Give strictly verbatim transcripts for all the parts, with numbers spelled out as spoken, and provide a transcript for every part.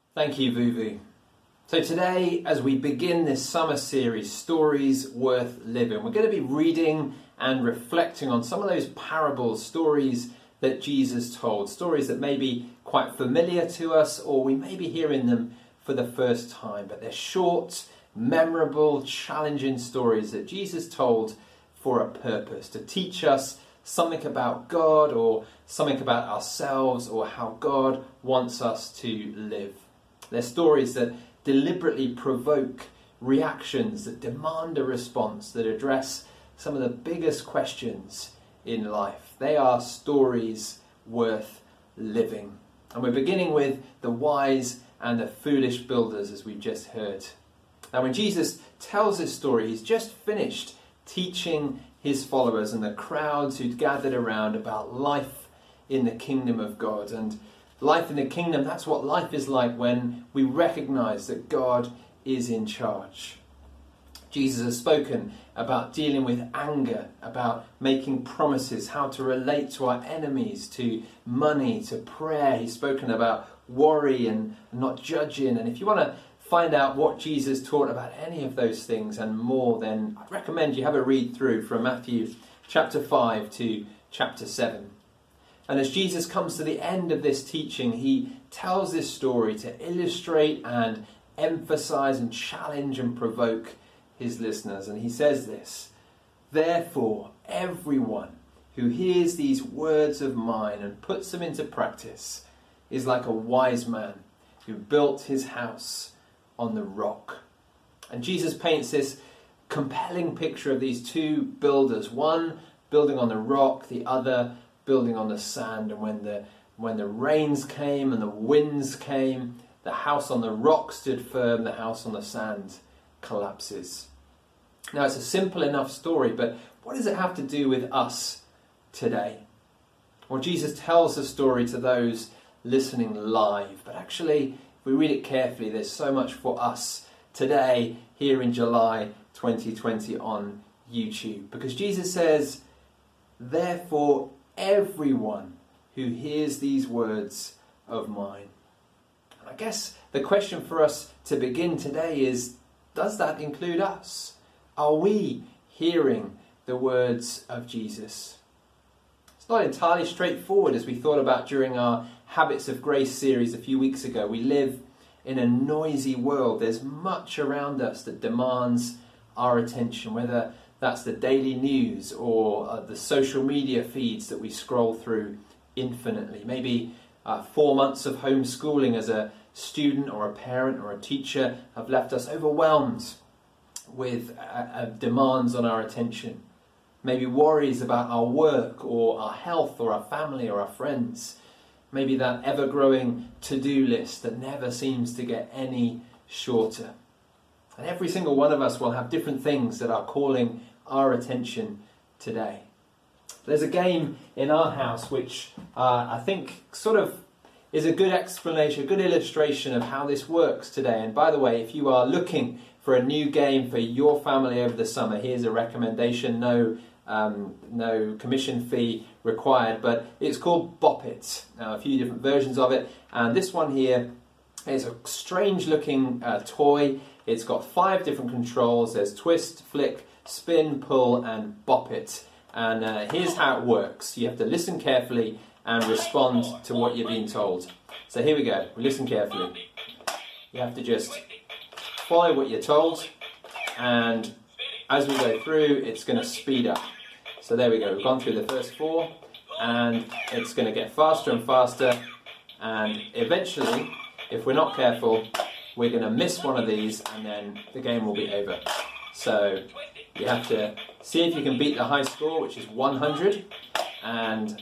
Thank you, Vuvu. So today, as we begin this summer series, Stories Worth Living, we're going to be reading and reflecting on some of those parables, stories that Jesus told, stories that may be quite familiar to us, or we may be hearing them for the first time, but they're short, memorable, challenging stories that Jesus told for a purpose, to teach us something about God or something about ourselves or how God wants us to live. They're stories that deliberately provoke reactions, that demand a response, that address some of the biggest questions in life. They are stories worth living. And we're beginning with the wise and the foolish builders, as we've just heard. Now, when Jesus tells this story, he's just finished teaching his followers and the crowds who'd gathered around about life in the kingdom of God. And life in the kingdom, that's what life is like when we recognize that God is in charge. Jesus has spoken about dealing with anger, about making promises, how to relate to our enemies, to money, to prayer. He's spoken about worry and not judging. And if you want to find out what Jesus taught about any of those things and more, then I'd recommend you have a read through from Matthew chapter five to chapter seven. And as Jesus comes to the end of this teaching, he tells this story to illustrate and emphasize and challenge and provoke his listeners. And he says this: "Therefore, everyone who hears these words of mine and puts them into practice is like a wise man who built his house on the rock." And Jesus paints this compelling picture of these two builders, one building on the rock, the other building on the sand. And when the when the rains came and the winds came, the house on the rock stood firm, the house on the sand collapses. Now, it's a simple enough story, but what does it have to do with us today? Well, Jesus tells the story to those listening live, but actually, if we read it carefully, there's so much for us today, here in July twenty twenty on YouTube. Because Jesus says, "Therefore, everyone who hears these words of mine." And I guess the question for us to begin today is, does that include us? Are we hearing the words of Jesus? It's not entirely straightforward, as we thought about during our Habits of Grace series a few weeks ago. We live in a noisy world. There's much around us that demands our attention, whether that's the daily news or uh, the social media feeds that we scroll through infinitely. Maybe uh, four months of homeschooling as a student or a parent or a teacher have left us overwhelmed with uh, uh, demands on our attention. Maybe worries about our work or our health or our family or our friends. Maybe that ever-growing to-do list that never seems to get any shorter. And every single one of us will have different things that are calling our attention today. There's a game in our house which uh, I think sort of is a good explanation, a good illustration of how this works today. And by the way, if you are looking for a new game for your family over the summer, here's a recommendation. No, um, no commission fee required, but it's called Bop It. Now, a few different versions of it, and this one here is a strange-looking uh, toy. It's got five different controls. There's twist, flick, spin, pull, and bop it. And uh, here's how it works. You have to listen carefully and respond to what you're being told. So here we go. We listen carefully. You have to just follow what you're told, and as we go through, it's going to speed up. So there we go. We've gone through the first four, and it's going to get faster and faster, and eventually, if we're not careful, we're going to miss one of these, and then the game will be over. So you have to see if you can beat the high score, which is one hundred, and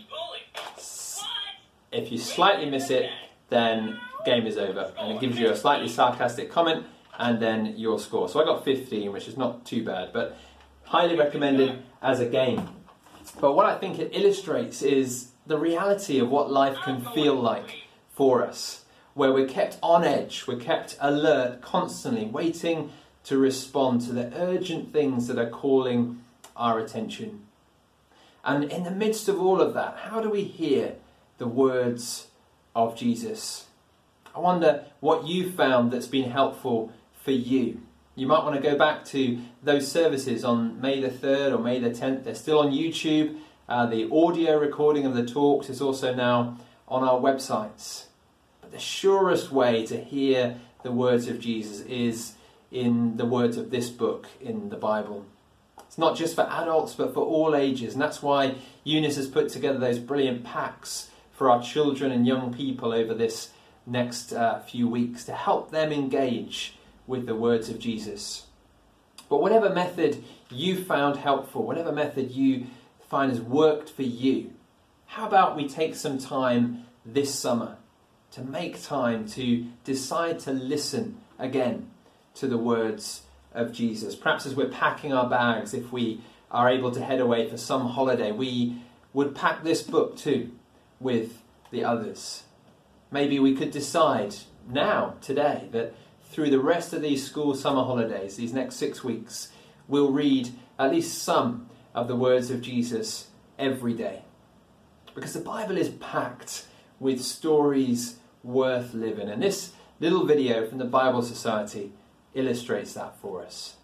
if you slightly miss it, then game is over, and it gives you a slightly sarcastic comment and then your score. So I got fifteen, which is not too bad, but highly recommended as a game. But what I think it illustrates is the reality of what life can feel like for us, where we're kept on edge, we're kept alert, constantly waiting to respond to the urgent things that are calling our attention. And in the midst of all of that, how do we hear the words of Jesus? I wonder what you found that's been helpful for you. You might want to go back to those services on May the third or May the tenth. They're still on YouTube. Uh, the audio recording of the talks is also now on our websites. But the surest way to hear the words of Jesus is in the words of this book in the Bible. It's not just for adults, but for all ages. And that's why Eunice has put together those brilliant packs for our children and young people over this next uh, few weeks to help them engage with the words of Jesus. But whatever method you found helpful, whatever method you find has worked for you, how about we take some time this summer to make time to decide to listen again to the words of Jesus. Perhaps as we're packing our bags, if we are able to head away for some holiday, we would pack this book too with the others. Maybe we could decide now, today, that through the rest of these school summer holidays, these next six weeks, we'll read at least some of the words of Jesus every day. Because the Bible is packed with stories worth living. And this little video from the Bible Society illustrates that for us.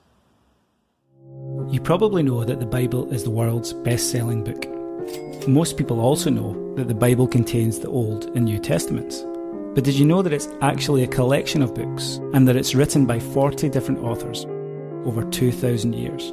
You probably know that the Bible is the world's best-selling book. Most people also know that the Bible contains the Old and New Testaments. But did you know that it's actually a collection of books and that it's written by forty different authors over two thousand years?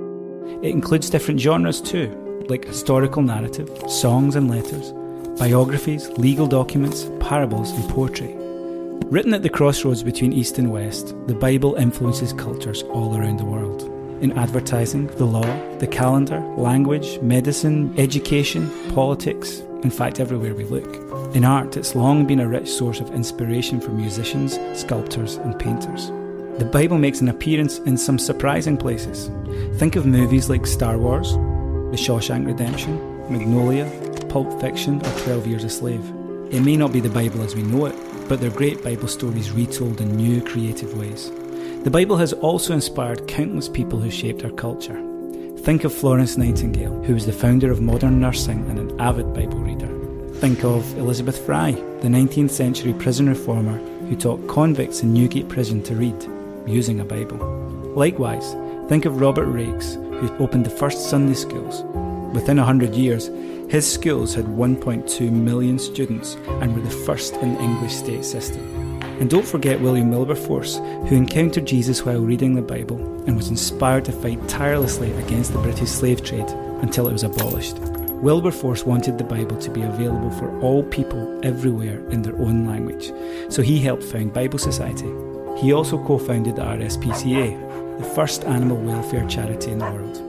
It includes different genres too, like historical narrative, songs and letters, biographies, legal documents, parables and poetry. Written at the crossroads between East and West, the Bible influences cultures all around the world. In advertising, the law, the calendar, language, medicine, education, politics, in fact everywhere we look. In art, it's long been a rich source of inspiration for musicians, sculptors and painters. The Bible makes an appearance in some surprising places. Think of movies like Star Wars, The Shawshank Redemption, Magnolia, Pulp Fiction or twelve Years a Slave. It may not be the Bible as we know it, but they're great Bible stories retold in new, creative ways. The Bible has also inspired countless people who shaped our culture. Think of Florence Nightingale, who was the founder of modern nursing and an avid Bible reader. Think of Elizabeth Fry, the nineteenth century prison reformer who taught convicts in Newgate Prison to read, using a Bible. Likewise, think of Robert Raikes, who opened the first Sunday schools. Within a hundred years, his schools had one point two million students and were the first in the English state system. And don't forget William Wilberforce, who encountered Jesus while reading the Bible and was inspired to fight tirelessly against the British slave trade until it was abolished. Wilberforce wanted the Bible to be available for all people everywhere in their own language, so he helped found Bible Society. He also co-founded the R S P C A, the first animal welfare charity in the world.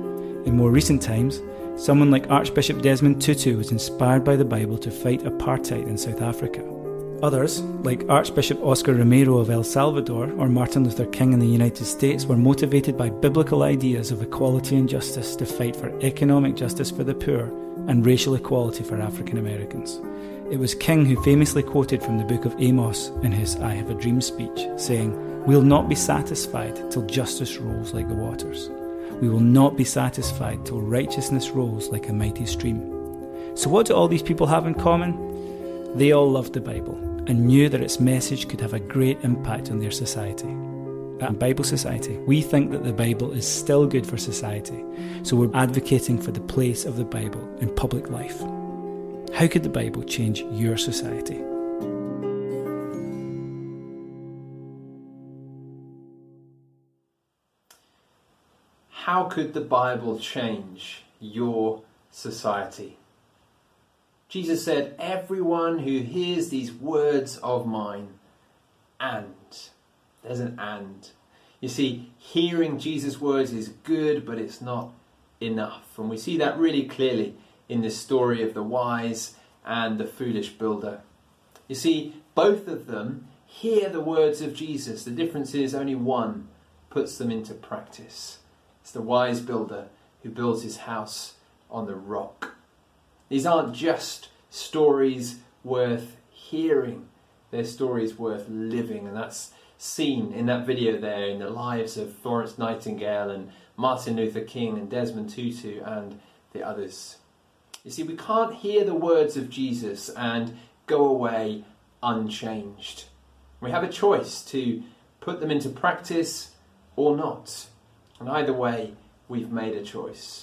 In more recent times, someone like Archbishop Desmond Tutu was inspired by the Bible to fight apartheid in South Africa. Others, like Archbishop Oscar Romero of El Salvador or Martin Luther King in the United States, were motivated by biblical ideas of equality and justice to fight for economic justice for the poor and racial equality for African Americans. It was King who famously quoted from the book of Amos in his I Have a Dream speech, saying, "We'll not be satisfied till justice rolls like the waters. We will not be satisfied till righteousness rolls like a mighty stream." So what do all these people have in common? They all loved the Bible and knew that its message could have a great impact on their society. At Bible Society, we think that the Bible is still good for society, so we're advocating for the place of the Bible in public life. How could the Bible change your society? How could the Bible change your society? Jesus said, "Everyone who hears these words of mine," and there's an and. You see, hearing Jesus' words is good, but it's not enough. And we see that really clearly in this story of the wise and the foolish builder. You see, both of them hear the words of Jesus. The difference is only one puts them into practice. It's the wise builder who builds his house on the rock. These aren't just stories worth hearing, they're stories worth living, and that's seen in that video there in the lives of Florence Nightingale and Martin Luther King and Desmond Tutu and the others. You see, we can't hear the words of Jesus and go away unchanged. We have a choice to put them into practice or not. And either way, we've made a choice.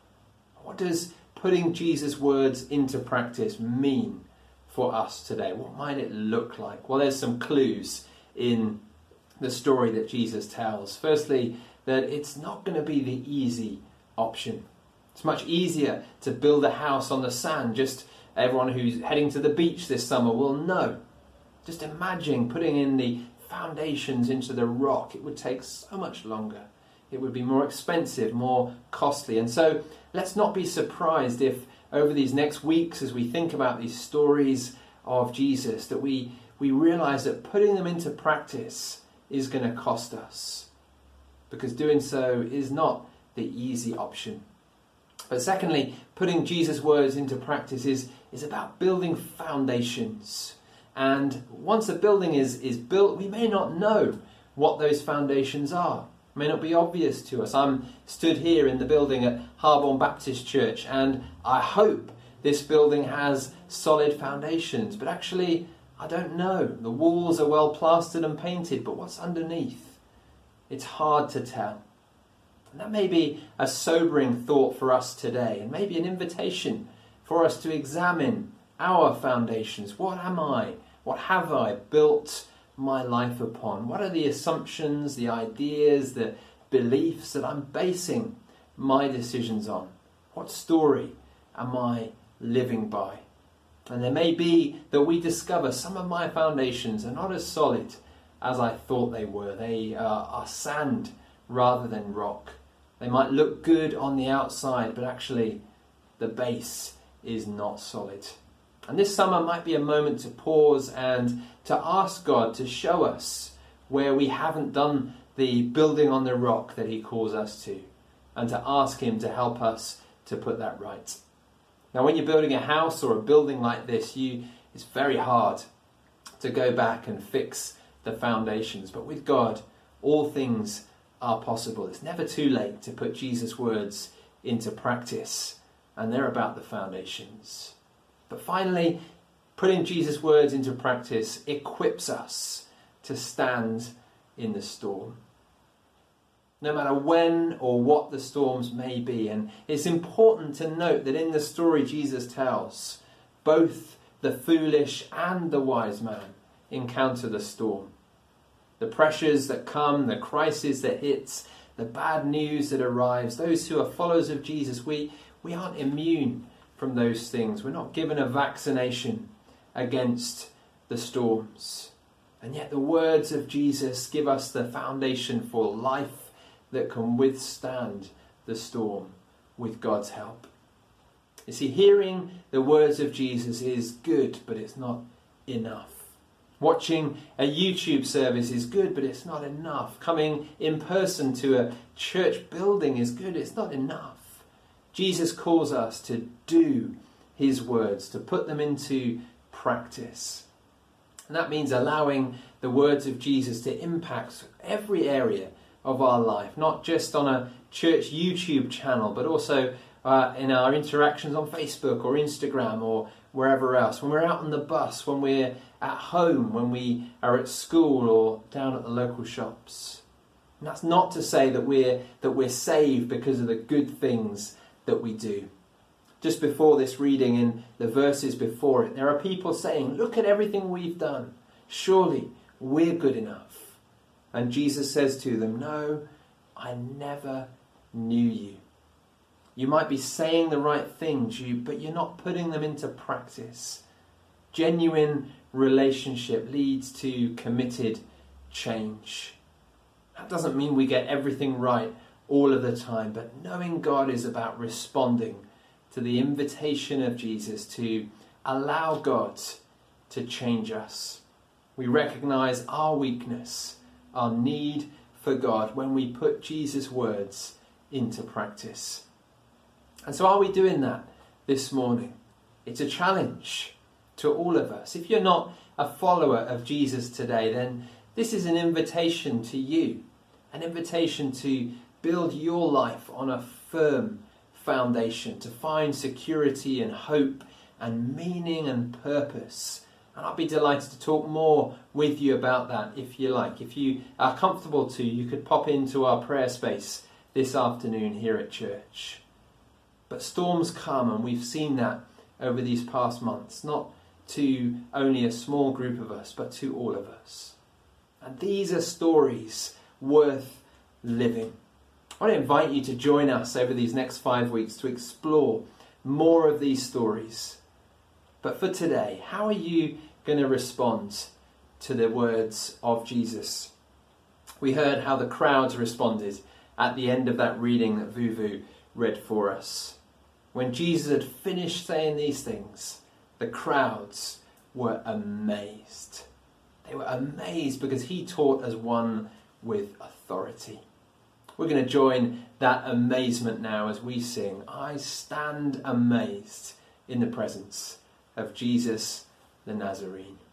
What does putting Jesus' words into practice mean for us today? What might it look like? Well, there's some clues in the story that Jesus tells. Firstly, that it's not going to be the easy option. It's much easier to build a house on the sand. Just everyone who's heading to the beach this summer will know. Just imagine putting in the foundations into the rock. It would take so much longer. It would be more expensive, more costly. And so let's not be surprised if over these next weeks, as we think about these stories of Jesus, that we, we realize that putting them into practice is going to cost us. Because doing so is not the easy option. But secondly, putting Jesus' words into practice is, is about building foundations. And once a building is, is built, we may not know what those foundations are. It may not be obvious to us. I'm stood here in the building at Harborne Baptist Church, and I hope this building has solid foundations. But actually, I don't know. The walls are well plastered and painted, but what's underneath? It's hard to tell. And that may be a sobering thought for us today, and maybe an invitation for us to examine our foundations. What am I? What have I built my life upon? What are the assumptions, the ideas, the beliefs that I'm basing my decisions on? What story am I living by? And there may be that we discover some of my foundations are not as solid as I thought they were. They uh, are sand rather than rock. They might look good on the outside, but actually the base is not solid. And this summer might be a moment to pause and to ask God to show us where we haven't done the building on the rock that he calls us to, and to ask him to help us to put that right. Now, when you're building a house or a building like this, you it's very hard to go back and fix the foundations. But with God, all things are possible. It's never too late to put Jesus' words into practice, and they're about the foundations. But finally, putting Jesus' words into practice equips us to stand in the storm. No matter when or what the storms may be. And it's important to note that in the story Jesus tells, both the foolish and the wise man encounter the storm. The pressures that come, the crisis that hits, the bad news that arrives, those who are followers of Jesus, we, we aren't immune from those things. We're not given a vaccination against the storms. And yet the words of Jesus give us the foundation for life that can withstand the storm with God's help. You see, hearing the words of Jesus is good, but it's not enough. Watching a YouTube service is good, but it's not enough. Coming in person to a church building is good, it's not enough. Jesus calls us to do his words, to put them into practice. And that means allowing the words of Jesus to impact every area of our life, not just on a church YouTube channel, but also uh, in our interactions on Facebook or Instagram or wherever else. When we're out on the bus, when we're at home, when we are at school or down at the local shops. And that's not to say that we're that we're saved because of the good things that we do. Just before this reading, in the verses before it, there are people saying, look at everything we've done. Surely we're good enough. And Jesus says to them, no, I never knew you. You might be saying the right things, you, but you're not putting them into practice. Genuine relationship leads to committed change. That doesn't mean we get everything right all of the time, but knowing God is about responding to the invitation of Jesus to allow God to change us. We recognize our weakness, our need for God when we put Jesus' words into practice. And so are we doing that this morning? It's a challenge to all of us. If you're not a follower of Jesus today, then this is an invitation to you, an invitation to build your life on a firm foundation, to find security and hope and meaning and purpose And I'll be delighted to talk more with you about that if you like. If you are comfortable to, you could pop into our prayer space this afternoon here at church. But storms come, and we've seen that over these past months, not to only a small group of us, but to all of us. And these are stories worth living. I want to invite you to join us over these next five weeks to explore more of these stories. But for today, how are you going to respond to the words of Jesus? We heard how the crowds responded at the end of that reading that Vuvu read for us. When Jesus had finished saying these things, the crowds were amazed. They were amazed because he taught as one with authority. We're going to join that amazement now as we sing, I stand amazed in the presence of Jesus the Nazarene.